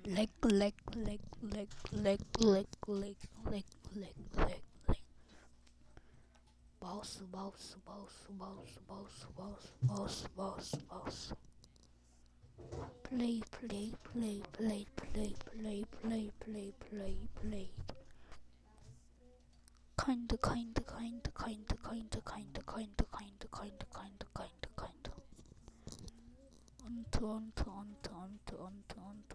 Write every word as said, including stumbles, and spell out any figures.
Leg, leg, leg, leg, leg, leg, leg, leg, leg, leg, leg. Boss, boss, boss, boss, boss, boss, boss, boss, boss. Play, play, play, play, play, play, play, play, play, play. Kinda, kinda, kinda, kinda, kinda, kinda, kinda, kinda, kinda, kinda, kinda, kinda. Onto, onto, onto, onto, onto, onto,